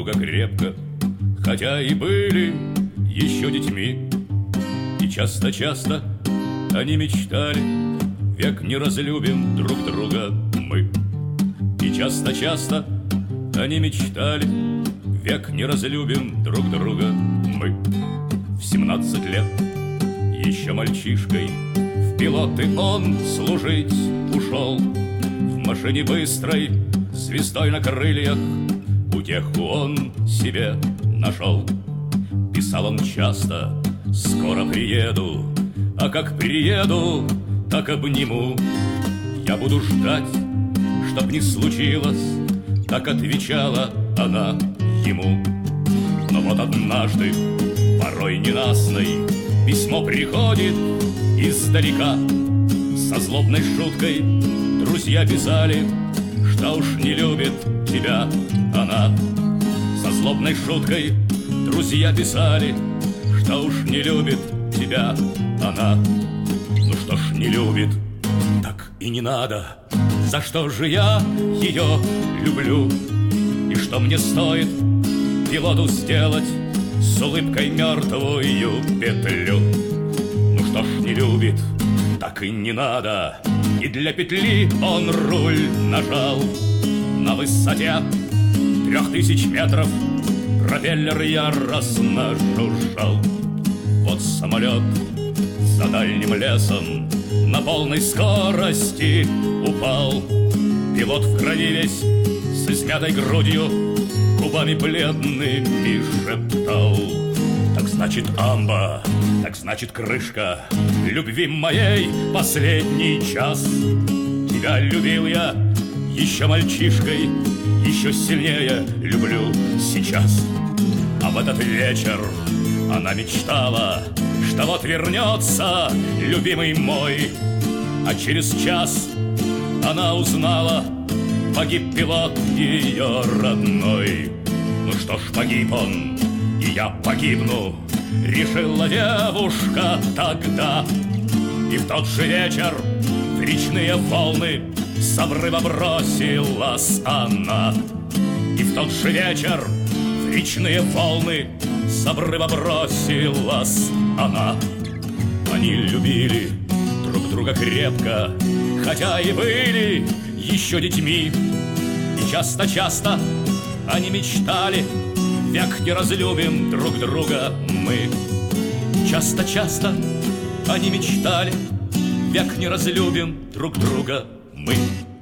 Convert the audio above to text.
друга крепко, хотя и были еще детьми. И часто-часто они мечтали: век не разлюбим друг друга мы. И часто-часто они мечтали: век не разлюбим друг друга мы. В 17 лет, еще мальчишкой, в пилоты он служить ушел. В машине быстрой, звездой на крыльях, утеху он себе нашел. Писал он часто: скоро приеду, а как приеду, так обниму. Я буду ждать, чтоб не случилось, так отвечала она ему. Но вот однажды, порой ненастной, письмо приходит издалека. Со злобной шуткой друзья писали, что уж не любит тебя она. Со злобной шуткой друзья писали, что уж не любит тебя она. Ну что ж не любит, так и не надо. За что же я ее люблю? И что мне стоит пилоту сделать с улыбкой мертвую петлю? Ну что ж не любит, так и не надо. И для петли он руль нажал. На высоте 3000 метров пропеллер яростно жужжал. Вот самолет за дальним лесом на полной скорости упал. Пилот в крови весь, с измятой грудью, губами бледными шептал: так значит амба, так значит крышка, любви моей последний час. Тебя любил я еще мальчишкой, еще сильнее люблю сейчас. А в этот вечер она мечтала, что вот вернется любимый мой. А через час она узнала: погиб пилот ее родной. Ну что ж, погиб он, и я погибну, решила девушка тогда. И в тот же вечер в речные волны с обрыва бросилась она. И в тот же вечер в речные волны с обрыва бросилась она. Они любили друг друга крепко, хотя и были еще детьми. И часто-часто они мечтали: век не разлюбим друг друга мы. Часто-часто они мечтали: век не разлюбим друг друга мы.